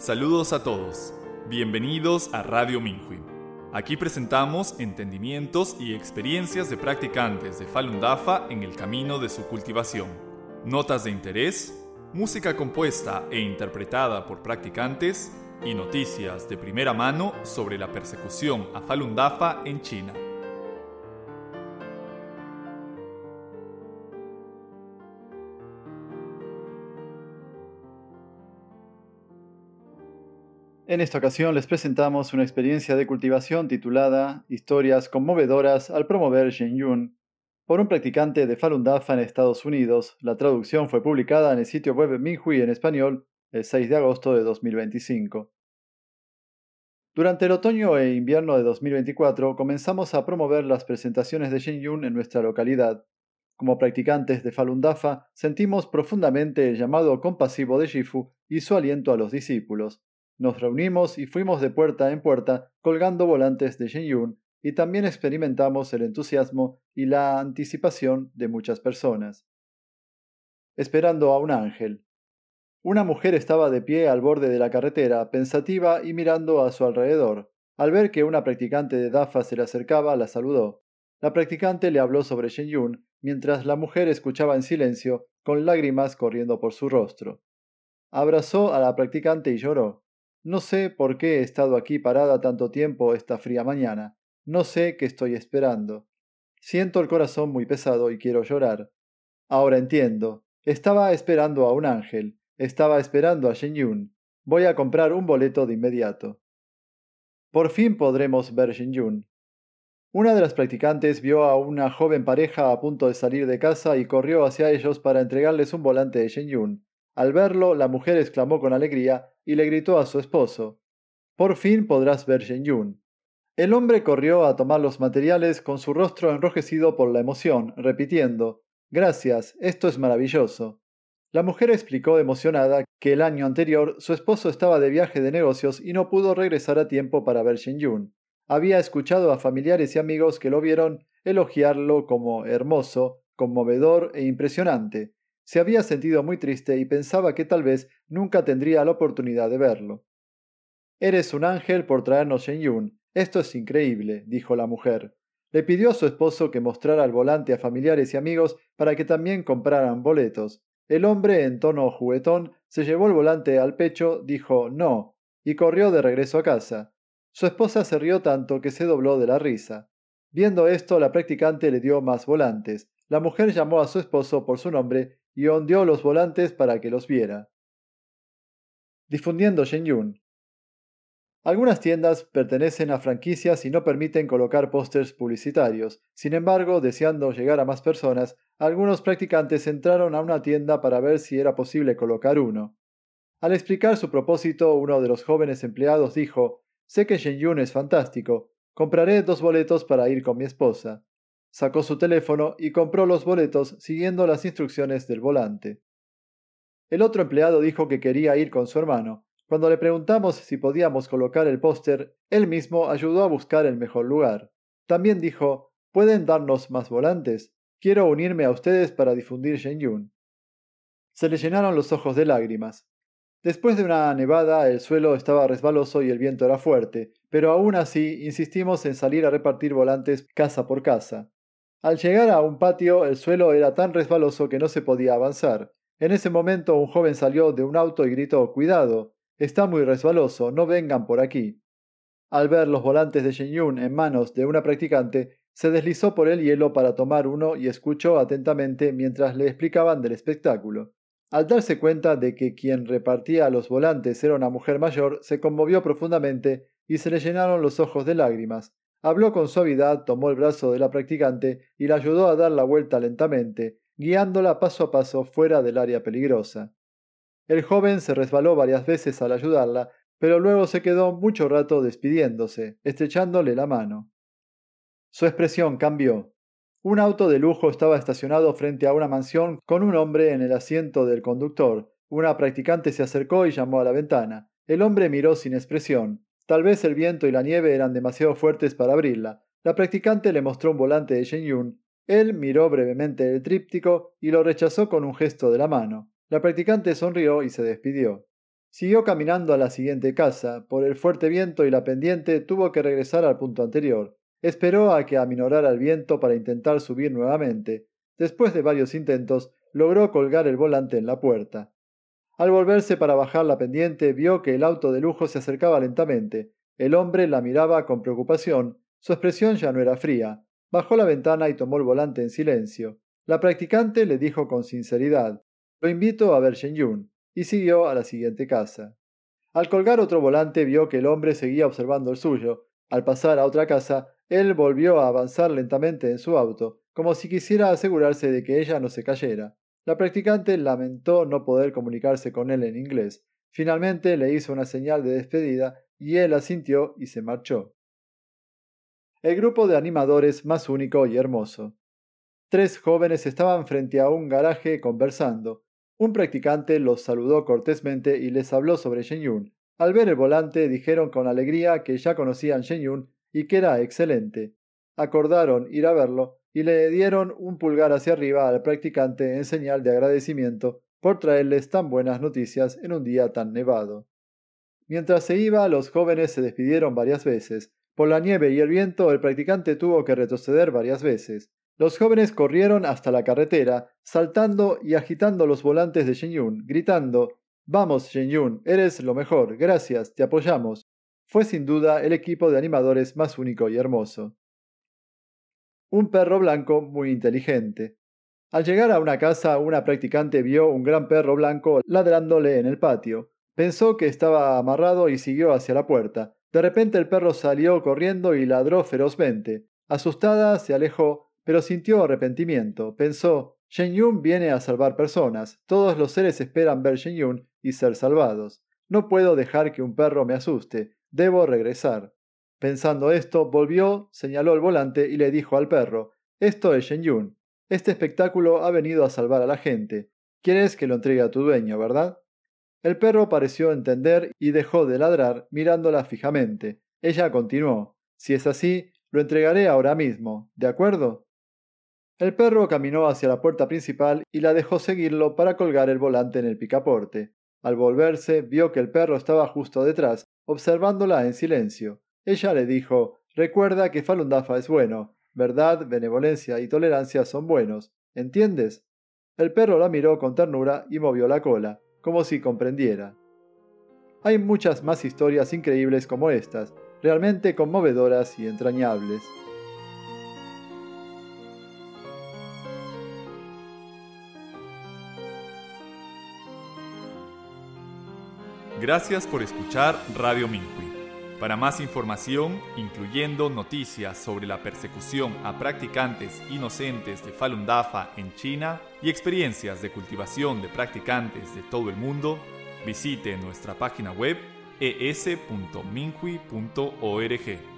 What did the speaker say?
Saludos a todos. Bienvenidos a Radio Minhui. Aquí presentamos entendimientos y experiencias de practicantes de Falun Dafa en el camino de su cultivación. Notas de interés, música compuesta e interpretada por practicantes y noticias de primera mano sobre la persecución a Falun Dafa en China. En esta ocasión les presentamos una experiencia de cultivación titulada Historias conmovedoras al promover Shenyun, por un practicante de Falun Dafa en Estados Unidos. La traducción fue publicada en el sitio web Minhui en español el 6 de agosto de 2025. Durante el otoño e invierno de 2024 comenzamos a promover las presentaciones de Shenyun en nuestra localidad. Como practicantes de Falun Dafa sentimos profundamente el llamado compasivo de Shifu y su aliento a los discípulos. Nos reunimos y fuimos de puerta en puerta colgando volantes de Shenyun y también experimentamos el entusiasmo y la anticipación de muchas personas. Esperando a un ángel. Una mujer estaba de pie al borde de la carretera, pensativa y mirando a su alrededor. Al ver que una practicante de Dafa se le acercaba, la saludó. La practicante le habló sobre Shenyun, mientras la mujer escuchaba en silencio, con lágrimas corriendo por su rostro. Abrazó a la practicante y lloró. No sé por qué he estado aquí parada tanto tiempo esta fría mañana. No sé qué estoy esperando. Siento el corazón muy pesado y quiero llorar. Ahora entiendo. Estaba esperando a un ángel. Estaba esperando a Shenyun. Voy a comprar un boleto de inmediato. Por fin podremos ver Shenyun. Una de las practicantes vio a una joven pareja a punto de salir de casa y corrió hacia ellos para entregarles un volante de Shenyun. Al verlo, la mujer exclamó con alegría y le gritó a su esposo: «Por fin podrás ver Shenyun». El hombre corrió a tomar los materiales con su rostro enrojecido por la emoción, repitiendo: «Gracias, esto es maravilloso». La mujer explicó emocionada que el año anterior su esposo estaba de viaje de negocios y no pudo regresar a tiempo para ver Shenyun. Había escuchado a familiares y amigos que lo vieron elogiarlo como hermoso, conmovedor e impresionante. Se había sentido muy triste y pensaba que tal vez nunca tendría la oportunidad de verlo. «Eres un ángel por traernos Shenyun. Esto es increíble», dijo la mujer. Le pidió a su esposo que mostrara el volante a familiares y amigos para que también compraran boletos. El hombre, en tono juguetón, se llevó el volante al pecho, dijo «no» y corrió de regreso a casa. Su esposa se rió tanto que se dobló de la risa. Viendo esto, la practicante le dio más volantes. La mujer llamó a su esposo por su nombre y ondeó los volantes para que los viera. Difundiendo Shenyun. Algunas tiendas pertenecen a franquicias y no permiten colocar pósters publicitarios. Sin embargo, deseando llegar a más personas, algunos practicantes entraron a una tienda para ver si era posible colocar uno. Al explicar su propósito, uno de los jóvenes empleados dijo: «Sé que Shenyun es fantástico. Compraré 2 boletos para ir con mi esposa». Sacó su teléfono y compró los boletos siguiendo las instrucciones del volante. El otro empleado dijo que quería ir con su hermano. Cuando le preguntamos si podíamos colocar el póster, él mismo ayudó a buscar el mejor lugar. También dijo: «¿Pueden darnos más volantes? Quiero unirme a ustedes para difundir Shenyun». Se le llenaron los ojos de lágrimas. Después de una nevada, el suelo estaba resbaloso y el viento era fuerte, pero aún así insistimos en salir a repartir volantes casa por casa. Al llegar a un patio, el suelo era tan resbaloso que no se podía avanzar. En ese momento un joven salió de un auto y gritó: «Cuidado, está muy resbaloso, no vengan por aquí». Al ver los volantes de Shenyun en manos de una practicante, se deslizó por el hielo para tomar uno y escuchó atentamente mientras le explicaban del espectáculo. Al darse cuenta de que quien repartía los volantes era una mujer mayor, se conmovió profundamente y se le llenaron los ojos de lágrimas. Habló con suavidad, tomó el brazo de la practicante y la ayudó a dar la vuelta lentamente, guiándola paso a paso fuera del área peligrosa. El joven se resbaló varias veces al ayudarla, pero luego se quedó mucho rato despidiéndose, estrechándole la mano. Su expresión cambió. Un auto de lujo estaba estacionado frente a una mansión con un hombre en el asiento del conductor. Una practicante se acercó y llamó a la ventana. El hombre miró sin expresión. Tal vez el viento y la nieve eran demasiado fuertes para abrirla. La practicante le mostró un volante de Shenyun. Él miró brevemente el tríptico y lo rechazó con un gesto de la mano. La practicante sonrió y se despidió. Siguió caminando a la siguiente casa. Por el fuerte viento y la pendiente tuvo que regresar al punto anterior. Esperó a que aminorara el viento para intentar subir nuevamente. Después de varios intentos, logró colgar el volante en la puerta. Al volverse para bajar la pendiente, vio que el auto de lujo se acercaba lentamente. El hombre la miraba con preocupación. Su expresión ya no era fría. Bajó la ventana y tomó el volante en silencio. La practicante le dijo con sinceridad: «Lo invito a ver Shenyun», y siguió a la siguiente casa. Al colgar otro volante vio que el hombre seguía observando el suyo. Al pasar a otra casa, él volvió a avanzar lentamente en su auto, como si quisiera asegurarse de que ella no se cayera. La practicante lamentó no poder comunicarse con él en inglés. Finalmente le hizo una señal de despedida y él asintió y se marchó. El grupo de animadores más único y hermoso. 3 jóvenes estaban frente a un garaje conversando. Un practicante los saludó cortésmente y les habló sobre Shenyun. Al ver el volante dijeron con alegría que ya conocían Shenyun y que era excelente. Acordaron ir a verlo y le dieron un pulgar hacia arriba al practicante en señal de agradecimiento por traerles tan buenas noticias en un día tan nevado. Mientras se iba, los jóvenes se despidieron varias veces. Por la nieve y el viento, el practicante tuvo que retroceder varias veces. Los jóvenes corrieron hasta la carretera, saltando y agitando los volantes de Shenyun, gritando: «Vamos, Shenyun, eres lo mejor, gracias, te apoyamos». Fue sin duda el equipo de animadores más único y hermoso. Un perro blanco muy inteligente. Al llegar a una casa, una practicante vio un gran perro blanco ladrándole en el patio. Pensó que estaba amarrado y siguió hacia la puerta. De repente el perro salió corriendo y ladró ferozmente. Asustada, se alejó, pero sintió arrepentimiento. Pensó: «Shenyun viene a salvar personas. Todos los seres esperan ver Shenyun y ser salvados. No puedo dejar que un perro me asuste. Debo regresar». Pensando esto, volvió, señaló el volante y le dijo al perro: «Esto es Shenyun. Este espectáculo ha venido a salvar a la gente. Quieres que lo entregue a tu dueño, ¿verdad?». El perro pareció entender y dejó de ladrar, mirándola fijamente. Ella continuó: «Si es así, lo entregaré ahora mismo, ¿de acuerdo?». El perro caminó hacia la puerta principal y la dejó seguirlo para colgar el volante en el picaporte. Al volverse, vio que el perro estaba justo detrás, observándola en silencio. Ella le dijo: «Recuerda que Falun Dafa es bueno. Verdad, benevolencia y tolerancia son buenos. ¿Entiendes?». El perro la miró con ternura y movió la cola, como si comprendiera. Hay muchas más historias increíbles como estas, realmente conmovedoras y entrañables. Gracias por escuchar Radio Minhui. Para más información, incluyendo noticias sobre la persecución a practicantes inocentes de Falun Dafa en China y experiencias de cultivación de practicantes de todo el mundo, visite nuestra página web es.minhui.org.